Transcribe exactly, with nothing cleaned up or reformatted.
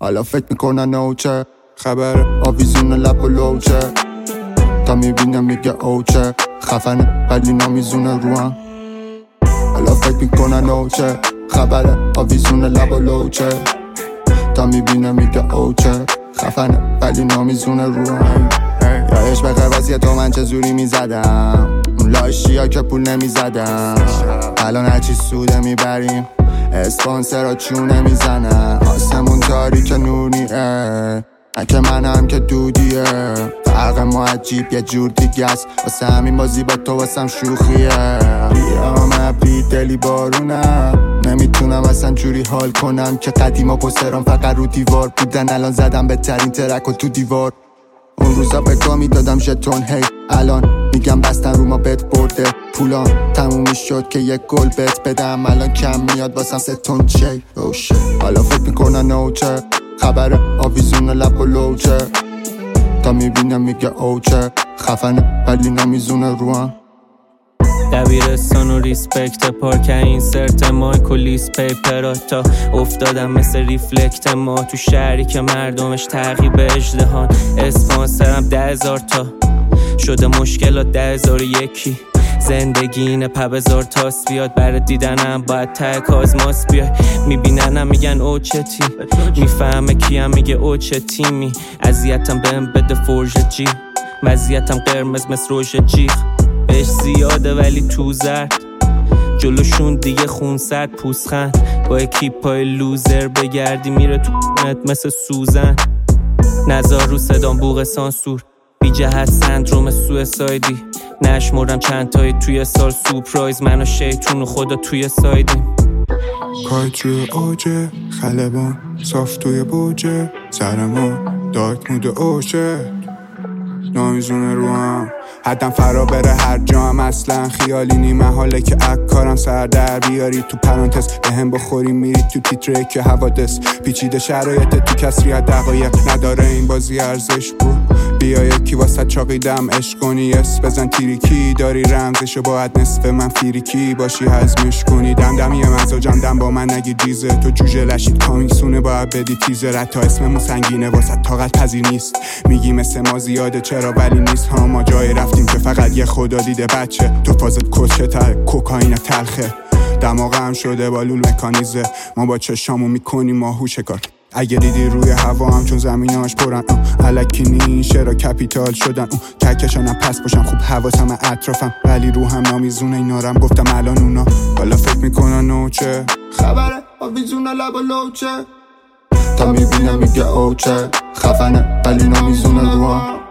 حالا فکر میکنن اوچه خبر آویزون لب و لوچه تا میبینم میگه اوچه خفنه ولی نمیزونه روم. حالا فکر میکنن اوچه خبر آویزون لب و لوچه تا میبینم میگه اوچه خفنه ولی نمیزونه روم. یادش بخیر واسه تو من چه زوری میزدم اون لاشی ها که پول نمیزدم. الان هرچی سوده میبریم اسپانسر چونه میزنن. آسمون تاریک نوریه که منم که دودیه. فرق ما عجیب یه جور دیگه است واسه همین بازی با تو واسم شوخیه. بیام ابری دلی بارونم نمیتونم اصلا جوری حال کنم که قدیما پوسترام فقط رو دیوار بودن. الان زدم بهترین ترک و تو دیوار. اون روزا بگاه میدادم ژتون هی الان میگم بستن رو ما بهت برده. پولام تموم میشد که یک گل بهت بدم الان کم میاد واسم سه تون چی. اوشه حالا فکر میکنن اوچه خبر آویزون لب و لوچه تا میبینم میگه اوچه خفنه ولی نمیزونه روم. دبیرستان و ریسپکت پارک این سرت مایک و لیس پیپرها تا افتادم مثل ریفلکت ما تو شهری که مردمش تعقیب اژدهان. اسپانسرم ده هزار تا شده مشکلات ده هزار و یکی. زندگی اینه پب هزار تاست بیاد برای دیدنم باید ته کازماس بیای. میبیننم میگن او چه تی میفهمه کیم میگه او چه تیمی. اذیتم بهم بده فرژ جی وضعیتم قرمز مثل روژ جیغ. بهش زیاده ولی تو زرد جلوشون دیگه خون سرد پوسخند. با اکیپای لوزر بگردی میره تو نت مثل سوزن. نزار رو صدام بوغ سانسور بی جهت سندروم سویسایدی. نشمردم چند تایی توی سال سورپرایز من و شیطون و خدا توی سایدیم. کایت روی اوجه خلبان صاف توی بوجه سر ما دارک مود اوشه نمیزونه رو هم حدم فرا بره هر جا هم اصلا خیالی نیمه حاله که اکارم سر در بیاری تو پرانتز به هم بخوری میری تو تیتره که حوادث پیچیده شرایط تو کسریت دقایق نداره این بازی ارزش بود. بیا یکی واسه چاقیدم عشق کنی اس بزن تیریکی داری رمزشو باید نصف من فیریکی باشی هضمش کنی. دم دمیه مزاجم دم با من نگی دیزه تو جوجه لشید کامیکسونه باید بدی تیزه. رد تا اسممون سنگینه واسه طاقت پذیر نیست میگی مثل ما زیاده چرا ولی نیست ها. ما جایی رفتیم که فقط یه خدا دیده بچه تو فازت کشه تر کوکائین تلخه. دماغم شده با لول مکانیزه ما با چشامو میکنیم ماهوشه کار. اگه دیدی روی هوا هم چون زمیناش پرن الکی نیشه را کپیتال شدن اون تکشانم پس باشم خوب حواسم اطرافم ولی روحم نامیزونه اینارم گفتم الان اونا حالا فکر میکنن اوچه خبره آویزون لب و لوچه تا میبینم میگه اوچه خفنه ولی نمیزونه روم.